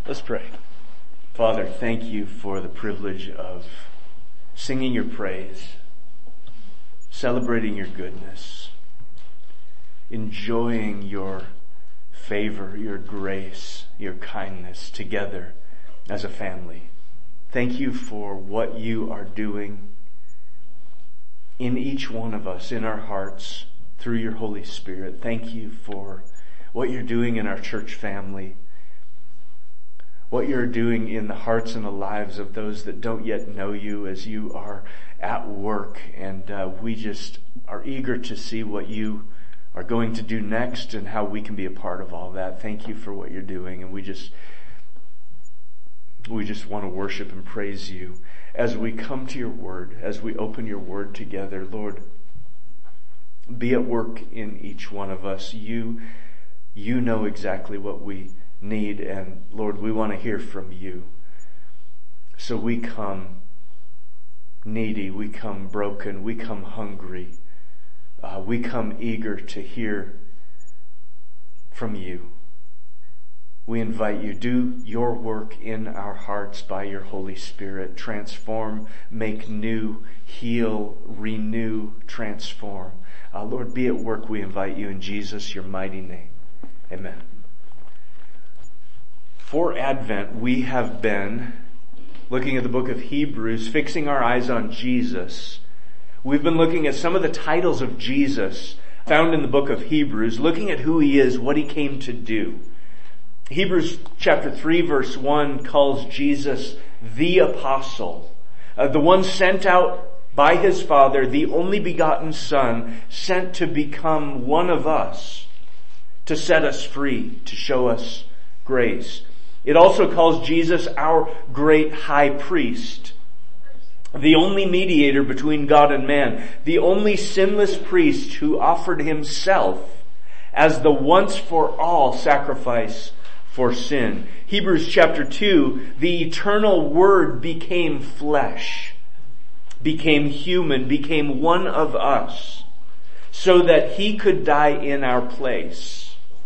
Let's pray. Father, thank you for the privilege of singing your praise, celebrating your goodness, enjoying your favor, your grace, your kindness together as a family. Thank you for what you are doing in each one of us, in our hearts, through your Holy Spirit. Thank you for what you're doing in our church family, what you're doing in the hearts and the lives of those that don't yet know you as you are at work. And we just are eager to see what you are going to do next and how we can be a part of all that. Thank you for what you're doing. And we just want to worship and praise you as we come to your word, as we open your word together. Lord, be at work in each one of us. You know exactly what we need, and Lord, we want to hear from you. So we come needy, we come broken, we come hungry, we come eager to hear from you. We invite you, do your work in our hearts by your Holy Spirit. Transform, make new, heal, renew, transform. Lord, be at work, we invite you in Jesus, your mighty name. Amen. For Advent, we have been looking at the book of Hebrews, fixing our eyes on Jesus. We've been looking at some of the titles of Jesus found in the book of Hebrews, looking at who he is, what he came to do. Hebrews chapter 3 verse 1 calls Jesus the apostle, the one sent out by his Father, the only begotten Son, sent to become one of us, to set us free, to show us grace. It also calls Jesus our great high priest, the only mediator between God and man, the only sinless priest who offered himself as the once for all sacrifice for sin. Hebrews chapter 2, the eternal Word became flesh, became human, became one of us, so that he could die in our place.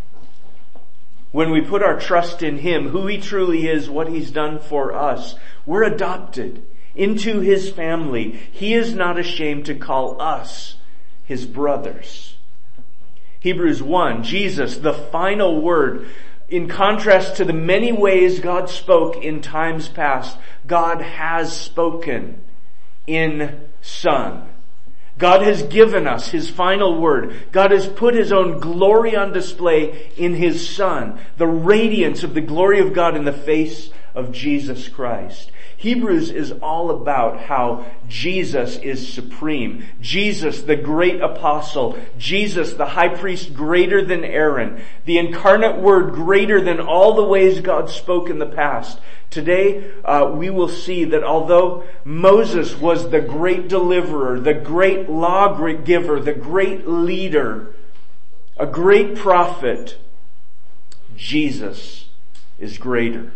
When we put our trust in him, who he truly is, what he's done for us, we're adopted into his family. He is not ashamed to call us his brothers. Hebrews 1, Jesus, the final word. In contrast to the many ways God spoke in times past, God has spoken in Son. God has given us his final word. God has put his own glory on display in his Son, the radiance of the glory of God in the face of Jesus Christ. Hebrews is all about how Jesus is supreme. Jesus, the great apostle. Jesus, the high priest greater than Aaron. The incarnate word greater than all the ways God spoke in the past. Today, we will see that although Moses was the great deliverer, the great lawgiver, the great leader, a great prophet, Jesus is greater.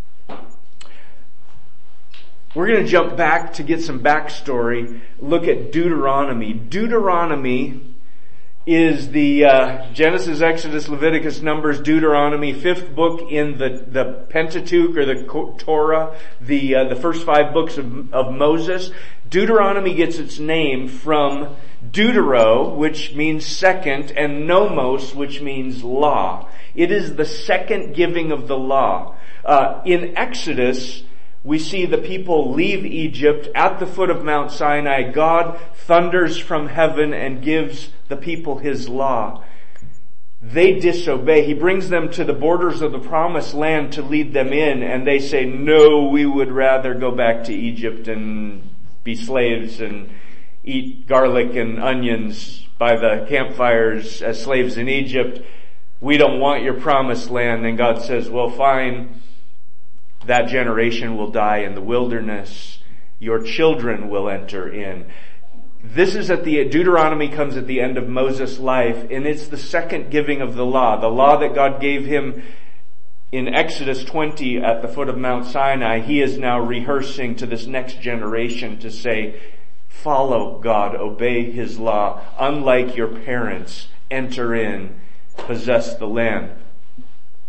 We're going to jump back to get some backstory, look at Deuteronomy. Deuteronomy is the Genesis, Exodus, Leviticus, Numbers, Deuteronomy, fifth book in the Pentateuch or the Torah, the first 5 books of Moses. Deuteronomy gets its name from Deutero, which means second, and nomos, which means law. It is the second giving of the law. In Exodus, we see the people leave Egypt at the foot of Mount Sinai. God thunders from heaven and gives the people his law. They disobey. He brings them to the borders of the promised land to lead them in, and they say, no, we would rather go back to Egypt and be slaves and eat garlic and onions by the campfires as slaves in Egypt. We don't want your promised land. And God says, well, fine. That generation will die in the wilderness. Your children will enter in. This is Deuteronomy comes at the end of Moses' life, and it's the second giving of the law that God gave him in Exodus 20 at the foot of Mount Sinai. He is now rehearsing to this next generation to say, follow God, obey his law, unlike your parents, enter in, possess the land.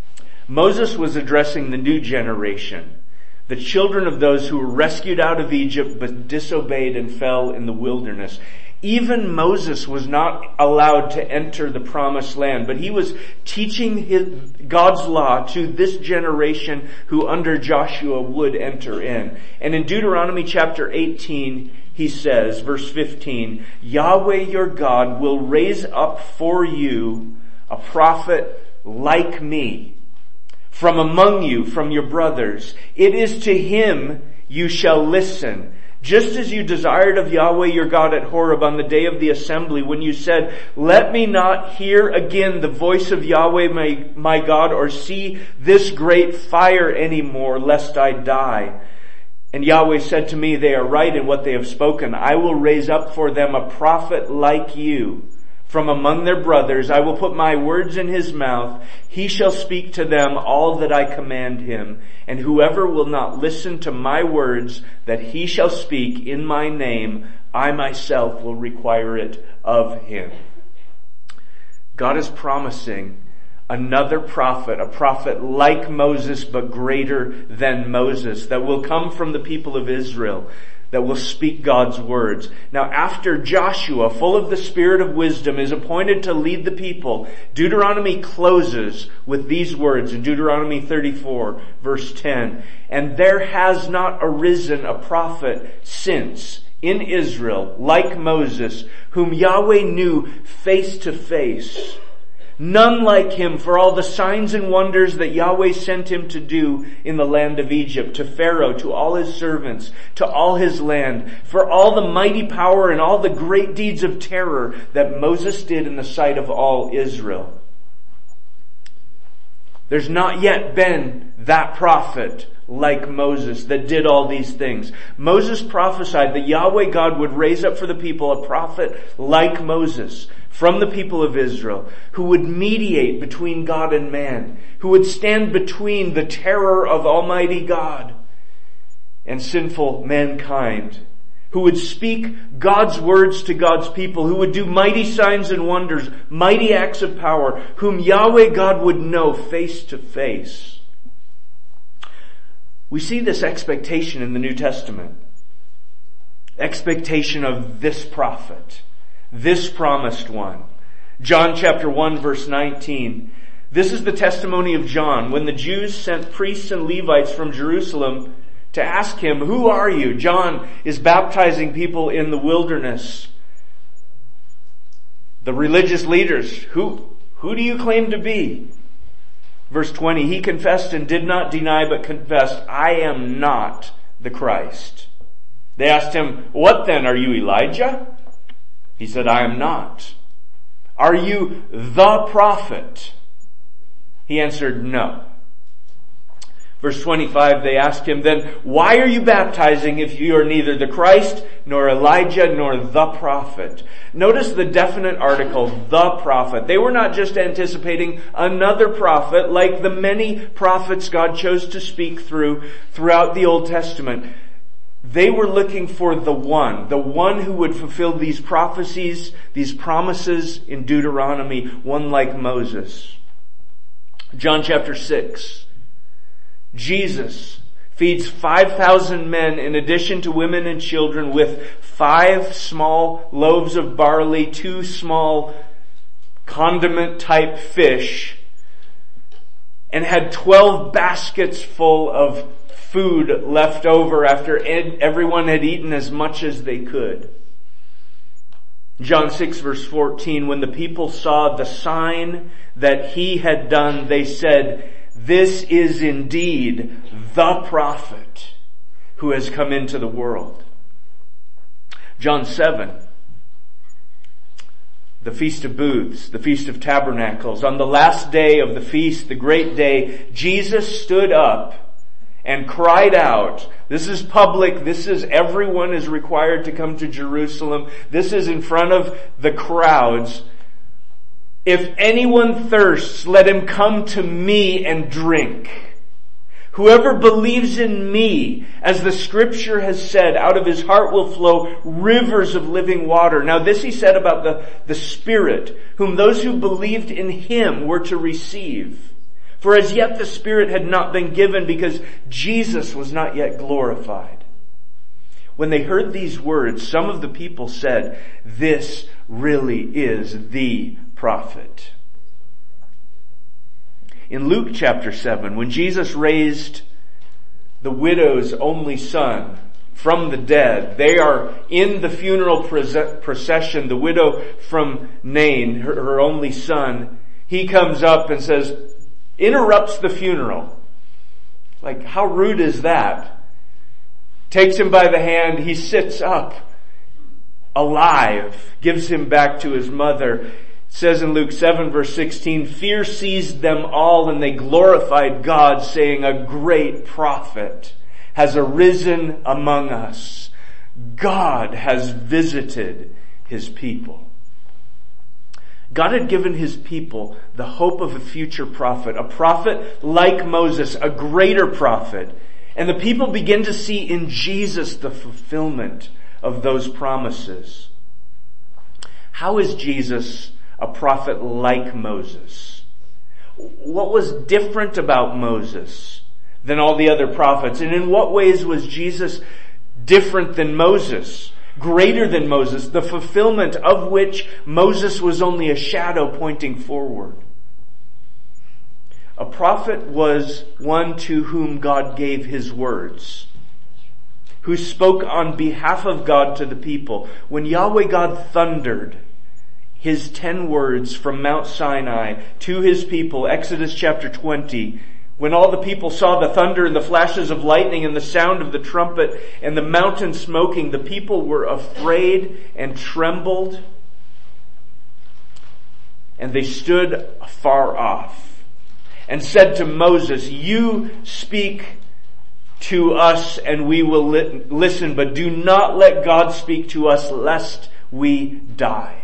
Moses was addressing the new generation, the children of those who were rescued out of Egypt but disobeyed and fell in the wilderness. Even Moses was not allowed to enter the promised land, but he was teaching God's law to this generation who under Joshua would enter in. And in Deuteronomy chapter 18, he says, verse 15, Yahweh your God will raise up for you a prophet like me from among you, from your brothers. It is to him you shall listen. Just as you desired of Yahweh your God at Horeb on the day of the assembly, when you said, let me not hear again the voice of Yahweh my God, or see this great fire anymore, lest I die. And Yahweh said to me, they are right in what they have spoken. I will raise up for them a prophet like you. From among their brothers, I will put my words in his mouth. He shall speak to them all that I command him. And whoever will not listen to my words that he shall speak in my name, I myself will require it of him. God is promising another prophet, a prophet like Moses but greater than Moses, that will come from the people of Israel, that will speak God's words. Now after Joshua, full of the spirit of wisdom, is appointed to lead the people, Deuteronomy closes with these words in Deuteronomy 34 verse 10. And there has not arisen a prophet since in Israel like Moses, whom Yahweh knew face to face. None like him for all the signs and wonders that Yahweh sent him to do in the land of Egypt, to Pharaoh, to all his servants, to all his land, for all the mighty power and all the great deeds of terror that Moses did in the sight of all Israel. There's not yet been that prophet like Moses that did all these things. Moses prophesied that Yahweh God would raise up for the people a prophet like Moses from the people of Israel, who would mediate between God and man, who would stand between the terror of Almighty God and sinful mankind, who would speak God's words to God's people, who would do mighty signs and wonders, mighty acts of power, whom Yahweh God would know face to face. We see this expectation in the New Testament. Expectation of this prophet, this promised one. John chapter 1 verse 19. This is the testimony of John when the Jews sent priests and Levites from Jerusalem to ask him, who are you? John is baptizing people in the wilderness. The religious leaders, who do you claim to be? Verse 20, he confessed and did not deny but confessed, I am not the Christ. They asked him, what then? Are you Elijah? He said, I am not. Are you the prophet? He answered, no. Verse 25, they asked him, then why are you baptizing if you are neither the Christ, nor Elijah, nor the prophet? Notice the definite article, the prophet. They were not just anticipating another prophet like the many prophets God chose to speak throughout the Old Testament. They were looking for the one who would fulfill these prophecies, these promises in Deuteronomy, one like Moses. John chapter 6. Jesus feeds 5,000 men in addition to women and children with 5 small loaves of barley, 2 small condiment type fish, and had 12 baskets full of food left over after everyone had eaten as much as they could. John 6 verse 14, when the people saw the sign that he had done, they said, this is indeed the prophet who has come into the world. John 7, the Feast of Booths, the Feast of Tabernacles. On the last day of the feast, the great day, Jesus stood up and cried out. This is public. This is everyone is required to come to Jerusalem. This is in front of the crowds. If anyone thirsts, let him come to me and drink. Whoever believes in me, as the scripture has said, out of his heart will flow rivers of living water. Now this he said about the Spirit, whom those who believed in him were to receive. For as yet the Spirit had not been given because Jesus was not yet glorified. When they heard these words, some of the people said, "This really is the prophet." In Luke chapter 7, when Jesus raised the widow's only son from the dead, they are in the funeral procession. The widow from Nain, her only son, he comes up and says, interrupts the funeral. Like, how rude is that? Takes him by the hand, he sits up, alive, gives him back to his mother. It says in Luke 7 verse 16, fear seized them all and they glorified God, saying, a great prophet has arisen among us. God has visited his people. God had given his people the hope of a future prophet, a prophet like Moses, a greater prophet. And the people begin to see in Jesus the fulfillment of those promises. How is Jesus a prophet like Moses? What was different about Moses than all the other prophets? And in what ways was Jesus different than Moses? Greater than Moses, the fulfillment of which Moses was only a shadow pointing forward. A prophet was one to whom God gave his words, who spoke on behalf of God to the people. When Yahweh God thundered his 10 words from Mount Sinai to his people, Exodus chapter 20, when all the people saw the thunder and the flashes of lightning and the sound of the trumpet and the mountain smoking, the people were afraid and trembled, and they stood afar off and said to Moses, you speak to us and we will listen, but do not let God speak to us lest we die.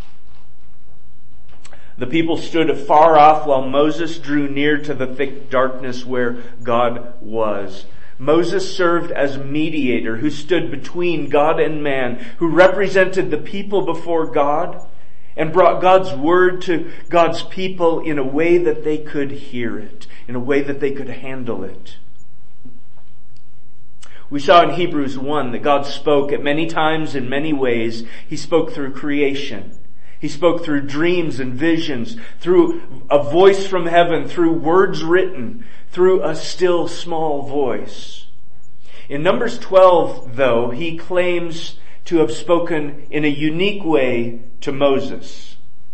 The people stood afar off while Moses drew near to the thick darkness where God was. Moses served as mediator who stood between God and man, who represented the people before God and brought God's word to God's people in a way that they could hear it, in a way that they could handle it. We saw in Hebrews 1 that God spoke at many times in many ways. He spoke through creation. He spoke through dreams and visions, through a voice from heaven, through words written, through a still small voice. In Numbers 12, though, he claims to have spoken in a unique way to Moses.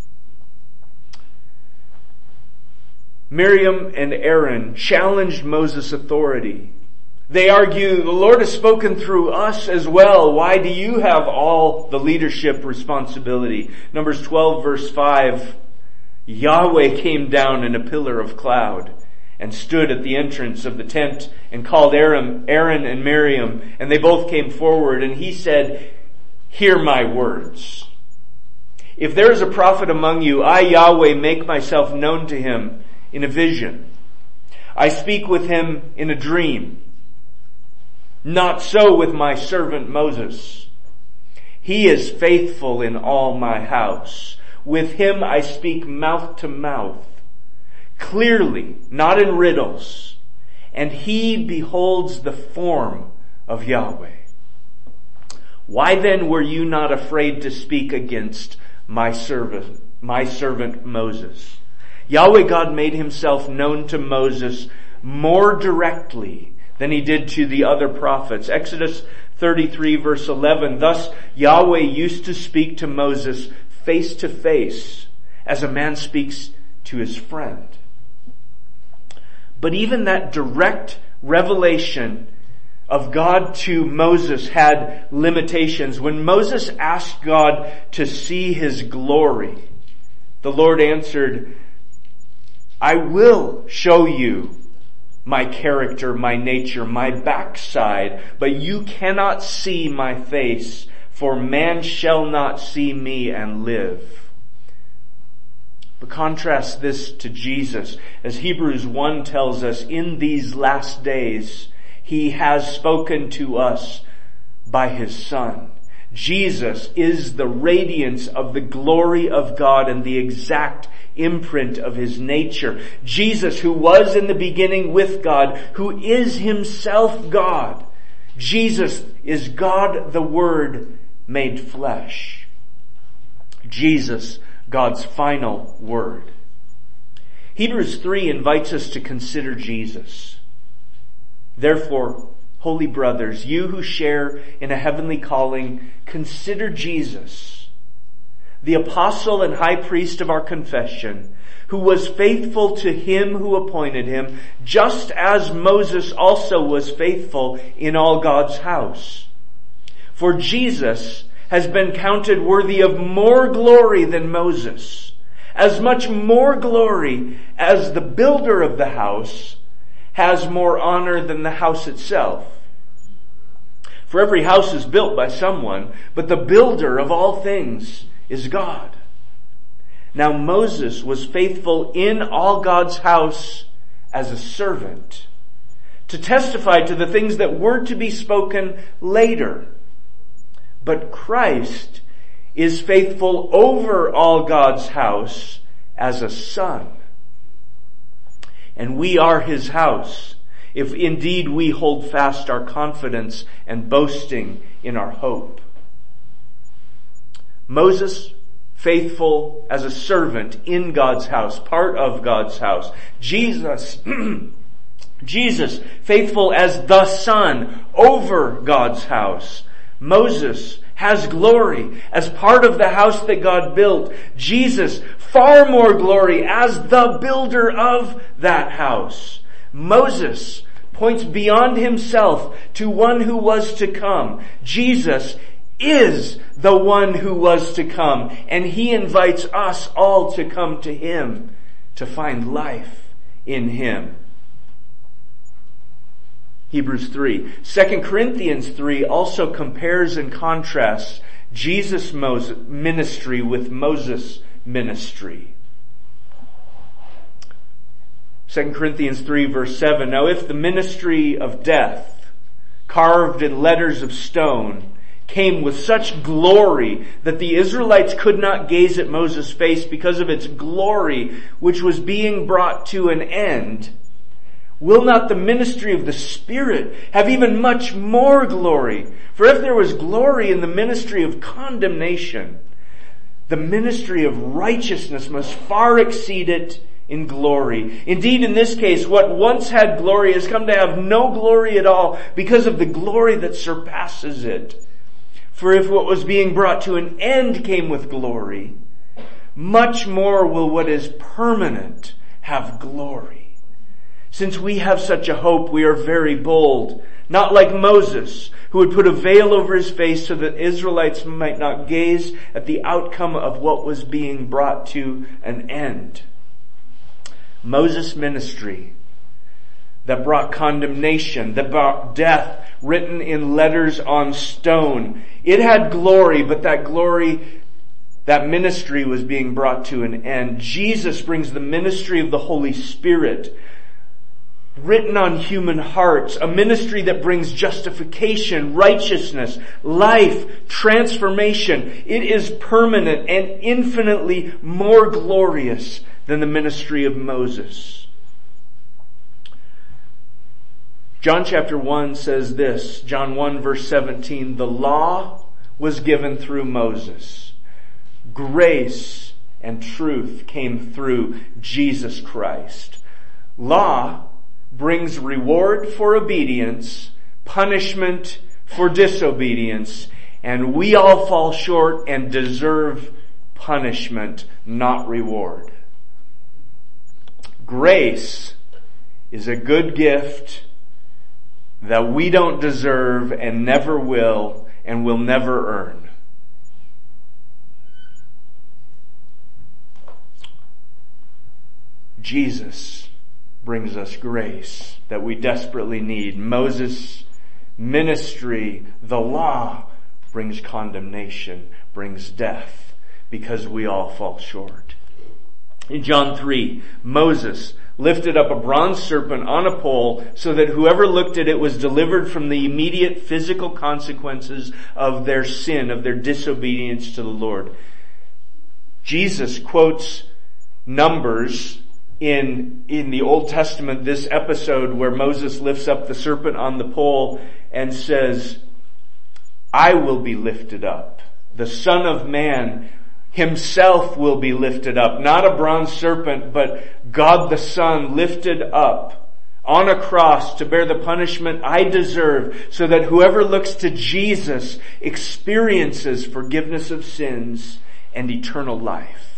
Miriam and Aaron challenged Moses' authority. They argue, the Lord has spoken through us as well. Why do you have all the leadership responsibility? Numbers 12 verse 5, Yahweh came down in a pillar of cloud and stood at the entrance of the tent and called Aaron and Miriam, and they both came forward, and he said, hear my words. If there is a prophet among you, I, Yahweh, make myself known to him in a vision. I speak with him in a dream. Not so with my servant Moses. He is faithful in all my house. With him I speak mouth to mouth, clearly, not in riddles, and he beholds the form of Yahweh. Why then were you not afraid to speak against my servant Moses? Yahweh God made himself known to Moses more directly than he did to the other prophets. Exodus 33 verse 11, thus Yahweh used to speak to Moses face to face as a man speaks to his friend. But even that direct revelation of God to Moses had limitations. When Moses asked God to see his glory, the Lord answered, I will show you my character, my nature, my backside, but you cannot see my face, for man shall not see me and live. But contrast this to Jesus. As Hebrews 1 tells us, in these last days, he has spoken to us by his Son. Jesus is the radiance of the glory of God and the exact imprint of his nature. Jesus, who was in the beginning with God, who is himself God. Jesus is God the Word made flesh. Jesus, God's final word. Hebrews 3 invites us to consider Jesus. Therefore, holy brothers, you who share in a heavenly calling, consider Jesus, the apostle and high priest of our confession, who was faithful to him who appointed him, just as Moses also was faithful in all God's house. For Jesus has been counted worthy of more glory than Moses, as much more glory as the builder of the house has more honor than the house itself. For every house is built by someone, but the builder of all things is God. Now Moses was faithful in all God's house as a servant, to testify to the things that were to be spoken later. But Christ is faithful over all God's house as a son. And we are his house, if indeed we hold fast our confidence and boasting in our hope. Moses, faithful as a servant in God's house, part of God's house. Jesus, Jesus, faithful as the Son over God's house. Moses has glory as part of the house that God built. Jesus, far more glory as the builder of that house. Moses points beyond himself to one who was to come. Jesus is the one who was to come, and he invites us all to come to him to find life in him. Hebrews 3. 2 Corinthians 3 also compares and contrasts Jesus' ministry with Moses' ministry. 2 Corinthians 3 verse 7. Now if the ministry of death, carved in letters of stone, came with such glory that the Israelites could not gaze at Moses' face because of its glory, which was being brought to an end, will not the ministry of the Spirit have even much more glory? For if there was glory in the ministry of condemnation, the ministry of righteousness must far exceed it in glory. Indeed, in this case, what once had glory has come to have no glory at all because of the glory that surpasses it. For if what was being brought to an end came with glory, much more will what is permanent have glory. Since we have such a hope, we are very bold, not like Moses, who would put a veil over his face so that Israelites might not gaze at the outcome of what was being brought to an end. Moses' ministry that brought condemnation, that brought death written in letters on stone. It had glory, but that glory, that ministry was being brought to an end. Jesus brings the ministry of the Holy Spirit, written on human hearts, a ministry that brings justification, righteousness, life, transformation. It is permanent and infinitely more glorious than the ministry of Moses. John chapter 1 says this, John 1 verse 17, the law was given through Moses. Grace and truth came through Jesus Christ. Law brings reward for obedience, punishment for disobedience, and we all fall short and deserve punishment, not reward. Grace is a good gift that we don't deserve and never will and will never earn. Jesus brings us grace that we desperately need. Moses' ministry, the law, brings condemnation, brings death, because we all fall short. In John 3, Moses lifted up a bronze serpent on a pole so that whoever looked at it was delivered from the immediate physical consequences of their sin, of their disobedience to the Lord. Jesus quotes Numbers in the Old Testament, this episode where Moses lifts up the serpent on the pole and says, I will be lifted up. The Son of Man himself will be lifted up. Not a bronze serpent, but God the Son lifted up on a cross to bear the punishment I deserve, so that whoever looks to Jesus experiences forgiveness of sins and eternal life.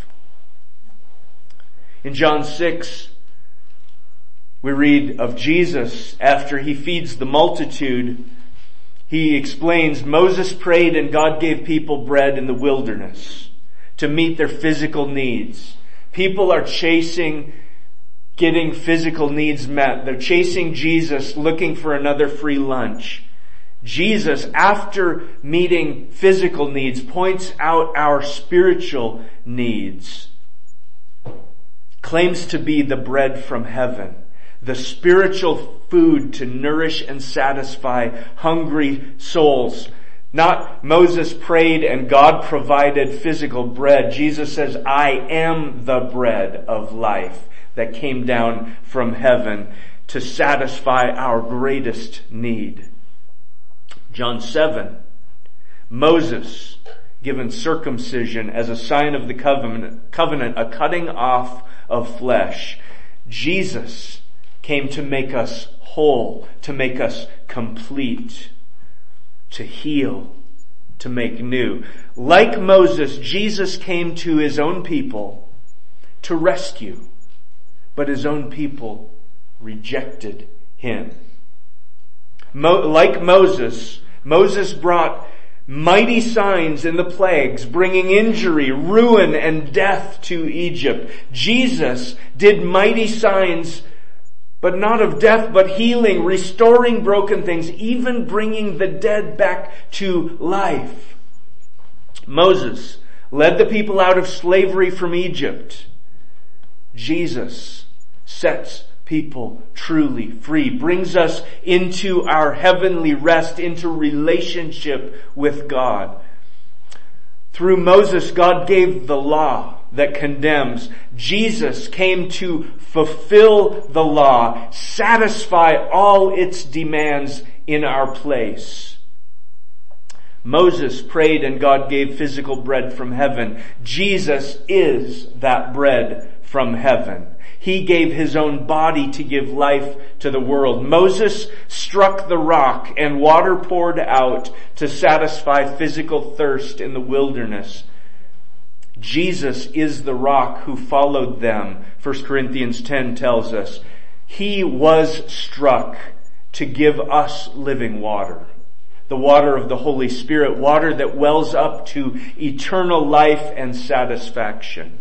In John 6, we read of Jesus after he feeds the multitude. He explains, Moses prayed and God gave people bread in the wilderness to meet their physical needs. People are chasing getting physical needs met. They're chasing Jesus, looking for another free lunch. Jesus, after meeting physical needs, points out our spiritual needs. Claims to be the bread from heaven, the spiritual food to nourish and satisfy hungry souls. Not Moses prayed and God provided physical bread. Jesus says, I am the bread of life that came down from heaven to satisfy our greatest need. John 7, Moses given circumcision as a sign of the covenant, a cutting off of flesh. Jesus came to make us whole, to make us complete, to heal, to make new. Like Moses, Jesus came to his own people to rescue, but his own people rejected him. Like Moses brought mighty signs in the plagues, bringing injury, ruin, and death to Egypt. Jesus did mighty signs, but not of death, but healing, restoring broken things, even bringing the dead back to life. Moses led the people out of slavery from Egypt. Jesus sets people truly free, brings us into our heavenly rest, into relationship with God. Through Moses, God gave the law that condemns. Jesus came to fulfill the law, satisfy all its demands in our place. Moses prayed and God gave physical bread from heaven. Jesus is that bread from heaven. He gave his own body to give life to the world. Moses struck the rock and water poured out to satisfy physical thirst in the wilderness. Jesus is the rock who followed them. 1 Corinthians 10 tells us he was struck to give us living water. The water of the Holy Spirit, water that wells up to eternal life and satisfaction.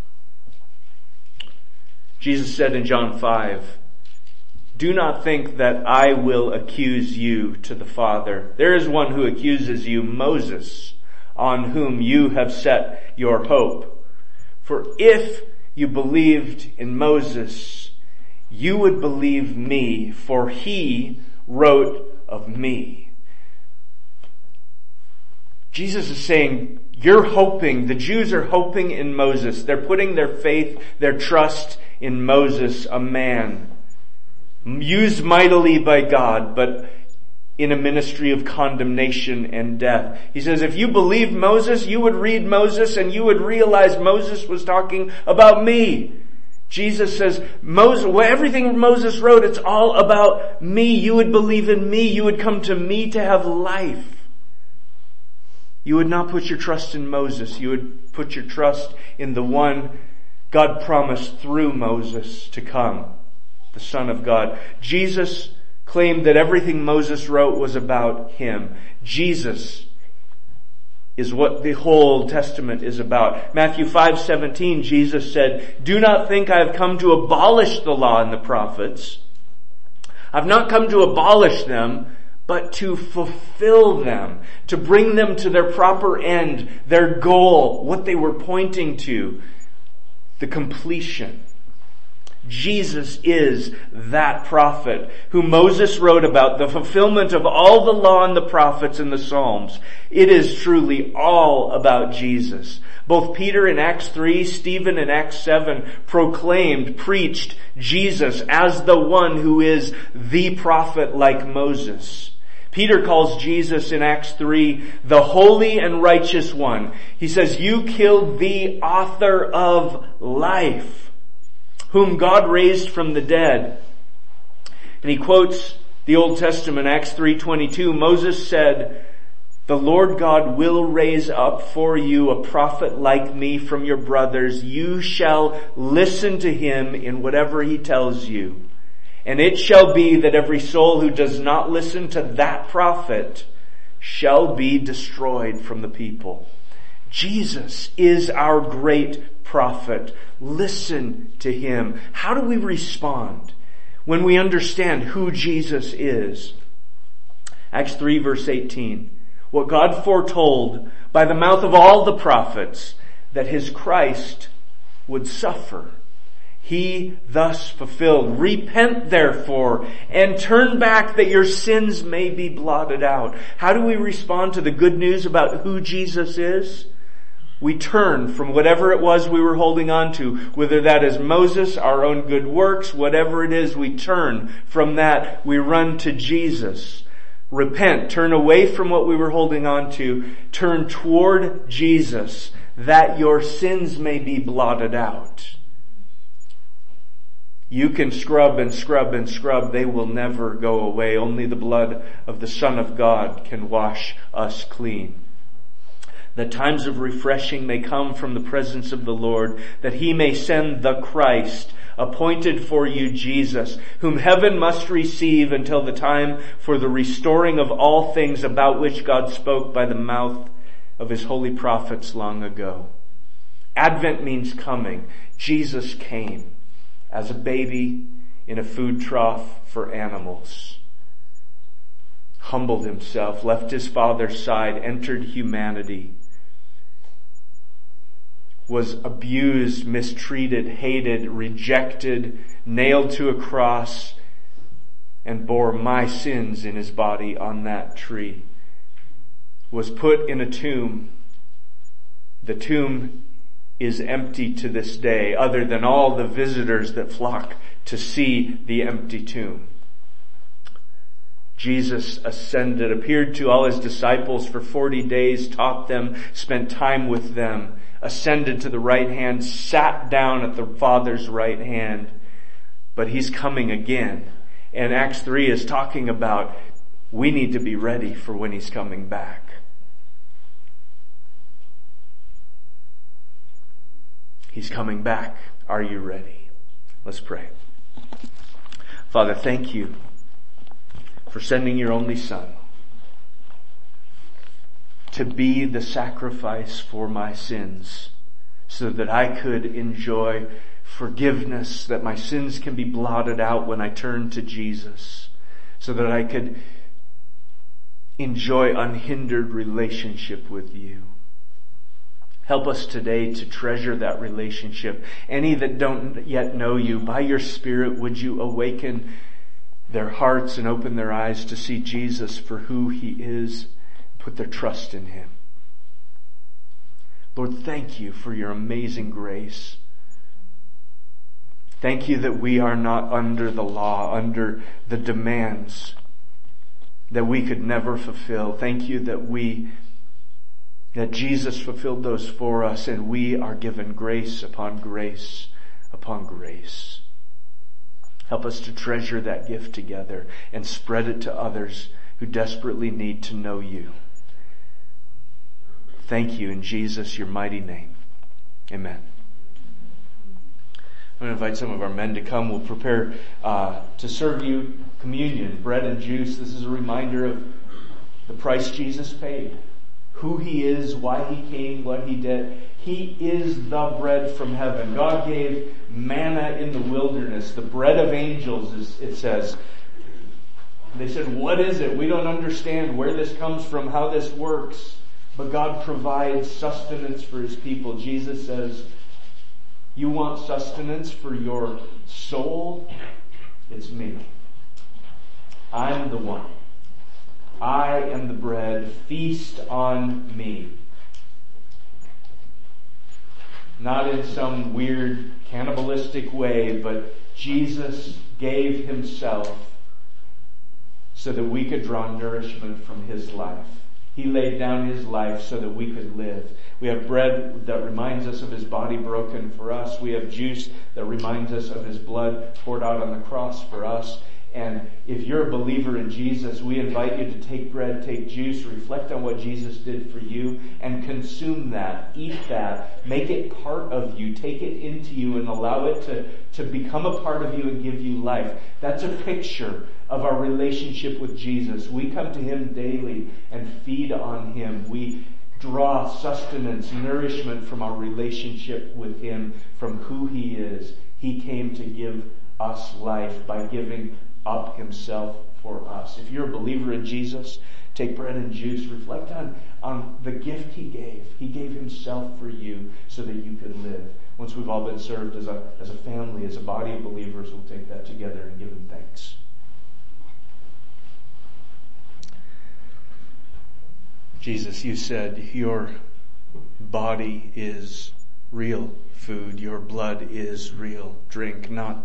Jesus said in John 5, do not think that I will accuse you to the Father. There is one who accuses you, Moses, on whom you have set your hope. For if you believed in Moses, you would believe me, for he wrote of me. Jesus is saying, you're hoping, the Jews are hoping in Moses. They're putting their faith, their trust in Moses, a man used mightily by God, but in a ministry of condemnation and death. He says, if you believed Moses, you would read Moses and you would realize Moses was talking about me. Jesus says, everything Moses wrote, it's all about me. You would believe in me. You would come to me to have life. You would not put your trust in Moses. You would put your trust in the one God promised through Moses to come, the Son of God. Jesus claimed that everything Moses wrote was about him. Jesus is what the whole Old Testament is about. Matthew 5:17, Jesus said, do not think I have come to abolish the law and the prophets. I've not come to abolish them, but to fulfill them, to bring them to their proper end, their goal, what they were pointing to, the completion. Jesus is that prophet who Moses wrote about, the fulfillment of all the law and the prophets and the Psalms. It is truly all about Jesus. Both Peter in Acts 3, Stephen in Acts 7 preached Jesus as the one who is the prophet like Moses. Peter calls Jesus in Acts 3 the holy and righteous one. He says, "You killed the author of life, whom God raised from the dead." And he quotes the Old Testament, Acts 3:22. Moses said, "The Lord God will raise up for you a prophet like me from your brothers. You shall listen to him in whatever he tells you. And it shall be that every soul who does not listen to that prophet shall be destroyed from the people." Jesus is our great prophet. Listen to him. How do we respond when we understand who Jesus is? Acts 3 verse 18. What God foretold by the mouth of all the prophets, that his Christ would suffer, he thus fulfilled. "Repent therefore and turn back that your sins may be blotted out." How do we respond to the good news about who Jesus is? We turn from whatever it was we were holding on to, whether that is Moses, our own good works, whatever it is, we turn from that. We run to Jesus. Repent, turn away from what we were holding on to, turn toward Jesus, that your sins may be blotted out. You can scrub and scrub and scrub, they will never go away. Only the blood of the Son of God can wash us clean. That times of refreshing may come from the presence of the Lord, that he may send the Christ, appointed for you Jesus, whom heaven must receive until the time for the restoring of all things, about which God spoke by the mouth of his holy prophets long ago. Advent means coming. Jesus came as a baby in a food trough for animals. Humbled himself, left his Father's side, entered humanity, was abused, mistreated, hated, rejected, nailed to a cross, and bore my sins in his body on that tree. Was put in a tomb. The tomb is empty to this day, other than all the visitors that flock to see the empty tomb. Jesus ascended, appeared to all his disciples for 40 days, taught them, spent time with them, ascended to the right hand, sat down at the Father's right hand. But he's coming again. And Acts 3 is talking about we need to be ready for when he's coming back. He's coming back. Are you ready? Let's pray. Father, thank you for sending your only Son to be the sacrifice for my sins, so that I could enjoy forgiveness, that my sins can be blotted out when I turn to Jesus, so that I could enjoy unhindered relationship with you. Help us today to treasure that relationship. Any that don't yet know you, by your Spirit, would you awaken their hearts and open their eyes to see Jesus for who he is, put their trust in him. Lord, thank you for your amazing grace. Thank you that we are not under the law, under the demands that we could never fulfill. Thank you that Jesus fulfilled those for us, and we are given grace upon grace upon grace. Help us to treasure that gift together and spread it to others who desperately need to know you. Thank you in Jesus, your mighty name. Amen. I'm going to invite some of our men to come. We'll prepare to serve you communion, bread and juice. This is a reminder of the price Jesus paid, who he is, why he came, what he did. He is the bread from heaven. God gave manna in the wilderness, the bread of angels, as it says. They said, what is it? We don't understand where this comes from, how this works. But God provides sustenance for his people. Jesus says, You want sustenance for your soul? It's me. I'm the one. I am the bread. Feast on me. Not in some weird cannibalistic way, but Jesus gave himself so that we could draw nourishment from his life. He laid down his life so that we could live. We have bread that reminds us of his body broken for us. We have juice that reminds us of his blood poured out on the cross for us. And if you're a believer in Jesus, we invite you to take bread, take juice, reflect on what Jesus did for you, and consume that, eat that, make it part of you, take it into you, and allow it to become a part of you and give you life. That's a picture of our relationship with Jesus. We come to him daily and feed on him. We draw sustenance, nourishment from our relationship with him, from who he is. He came to give us life by giving up himself for us. If you're a believer in Jesus, take bread and juice. Reflect on the gift he gave. He gave himself for you so that you could live. Once we've all been served as a family, as a body of believers, we'll take that together and give him thanks. Jesus, you said your body is real food. Your blood is real drink, not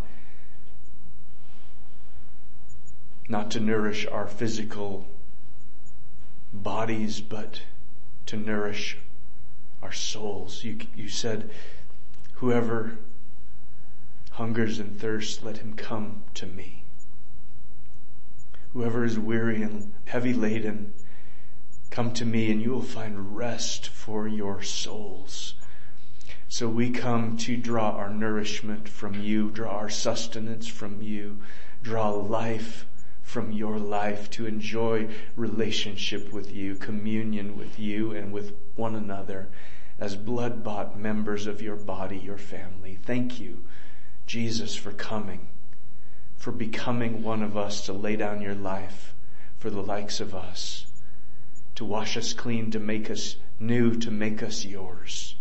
to nourish our physical bodies, but to nourish our souls. You said, whoever hungers and thirsts, let him come to me. Whoever is weary and heavy laden, come to me and you will find rest for your souls. So we come to draw our nourishment from you, draw our sustenance from you, draw life from your life, to enjoy relationship with you, communion with you and with one another as blood-bought members of your body, your family. Thank you, Jesus, for coming, for becoming one of us, to lay down your life for the likes of us, to wash us clean, to make us new, to make us yours.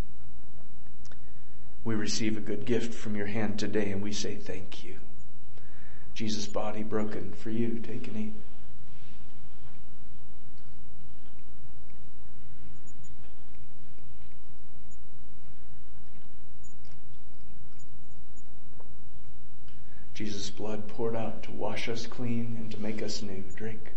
We receive a good gift from your hand today and we say thank you. Jesus' body broken for you. Take and eat. Jesus' blood poured out to wash us clean and to make us new. Drink.